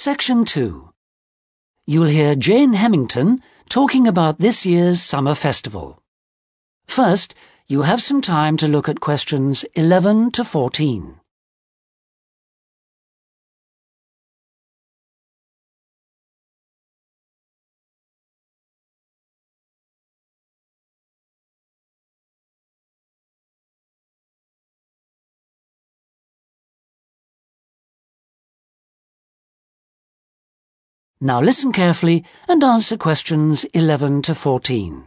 Section 2. You'll hear Jane Hemington talking about this year's summer festival. First, you have some time to look at questions 11 to 14. Now listen carefully and answer questions 11 to 14.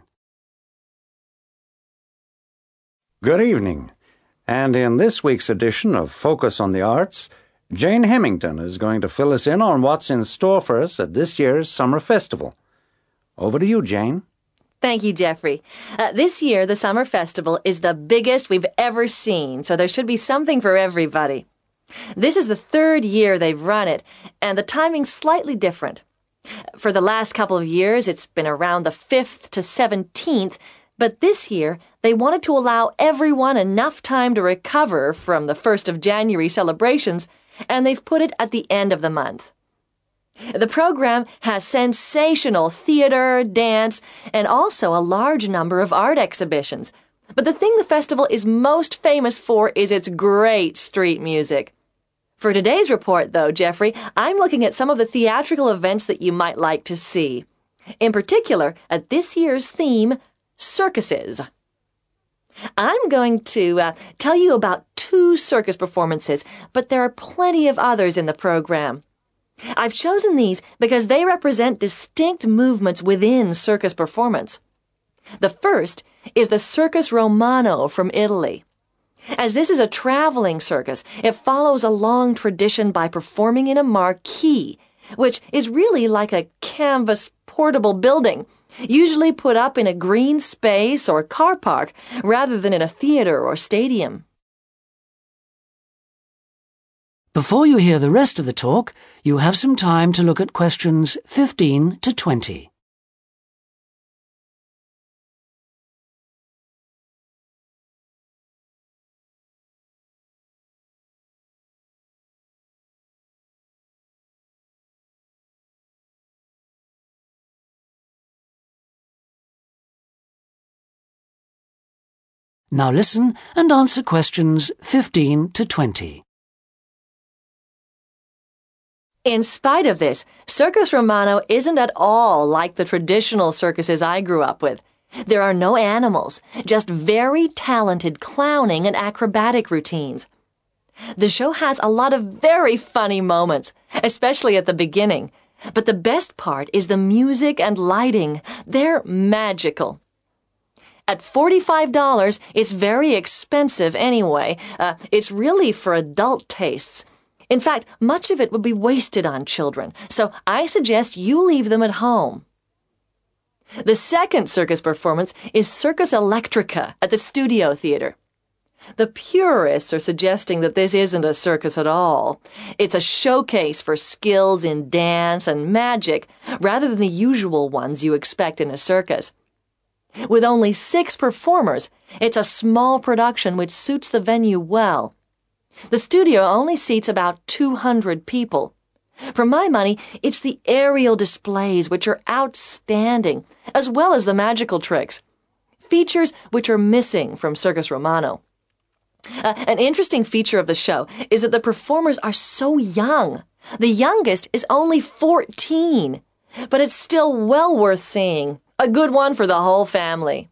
Good evening. And in this week's edition of Focus on the Arts, Jane Hemington is going to fill us in on what's in store for us at this year's Summer Festival. Over to you, Jane. Thank you, Jeffrey. This year, the Summer Festival is the biggest we've ever seen, so there should be something for everybody. This is the third year they've run it, and the timing's slightly different. For the last couple of years, it's been around the 5th to 17th, but this year, they wanted to allow everyone enough time to recover from the 1st of January celebrations, and they've put it at the end of the month. The program has sensational theater, dance, and also a large number of art exhibitions. But the thing the festival is most famous for is its great street music. For today's report, though, Jeffrey, I'm looking at some of the theatrical events that you might like to see. In particular, at this year's theme, circuses. I'm going to tell you about 2 circus performances, but there are plenty of others in the program. I've chosen these because they represent distinct movements within circus performance. The first is the Circus Romano from Italy. As this is a traveling circus, it follows a long tradition by performing in a marquee, which is really like a canvas portable building, usually put up in a green space or car park rather than in a theater or stadium. Before you hear the rest of the talk, you have some time to look at questions 15 to 20. Now listen and answer questions 15 to 20. In spite of this, Circus Romano isn't at all like the traditional circuses I grew up with. There are no animals, just very talented clowning and acrobatic routines. The show has a lot of very funny moments, especially at the beginning. But the best part is the music and lighting. They're magical. At $45, it's very expensive anyway. It's really for adult tastes. In fact, much of it would be wasted on children, so I suggest you leave them at home. The second circus performance is Circus Electrica at the Studio Theater. The purists are suggesting that this isn't a circus at all. It's a showcase for skills in dance and magic, rather than the usual ones you expect in a circus. With only 6 performers, it's a small production which suits the venue well. The studio only seats about 200 people. For my money, it's the aerial displays which are outstanding, as well as the magical tricks, features which are missing from Circus Romano. An interesting feature of the show is that the performers are so young. The youngest is only 14, but it's still well worth seeing. A good one for the whole family.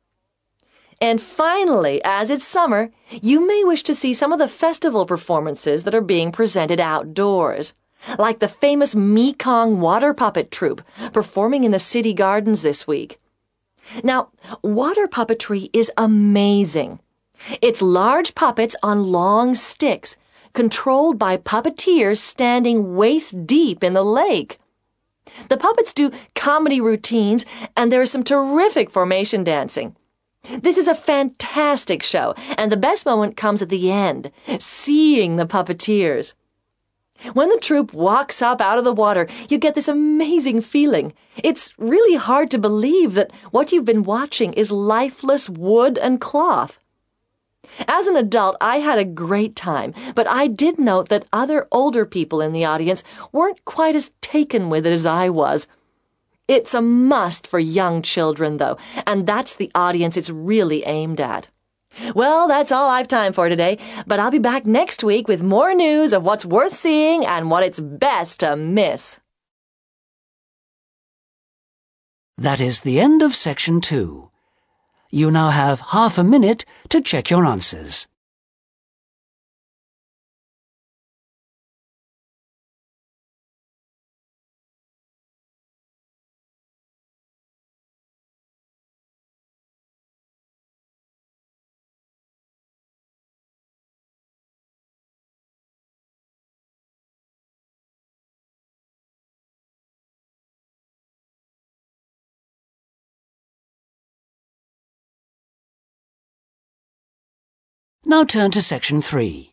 And finally, as it's summer, you may wish to see some of the festival performances that are being presented outdoors, like the famous Mekong water puppet troupe performing in the city gardens this week. Now, water puppetry is amazing. It's large puppets on long sticks, controlled by puppeteers standing waist deep in the lake. The puppets do comedy routines, and there is some terrific formation dancing. This is a fantastic show, and the best moment comes at the end, seeing the puppeteers. When the troupe walks up out of the water, you get this amazing feeling. It's really hard to believe that what you've been watching is lifeless wood and cloth. As an adult, I had a great time, but I did note that other older people in the audience weren't quite as taken with it as I was. It's a must for young children, though, and that's the audience it's really aimed at. Well, that's all I've time for today, but I'll be back next week with more news of what's worth seeing and what it's best to miss. That is the end of Section 2. You now have half a minute to check your answers. Now turn to Section 3.